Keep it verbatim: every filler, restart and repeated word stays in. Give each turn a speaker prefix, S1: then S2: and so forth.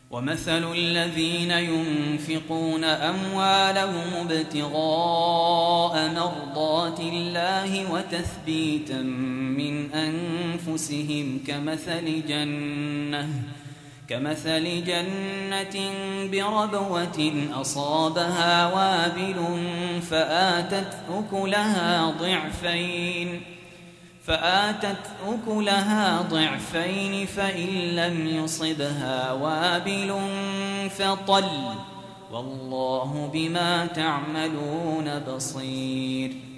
S1: ومثل الذين ينفقون أموالهم ابتغاء مرضات الله وتثبيتا من أنفسهم كمثل جنة كمثل جنة بربوة أصابها وابل فآتت أكلها ضعفين فآتت أكلها ضعفين فإن لم يصبها وابل فطل والله بما تعملون بصير.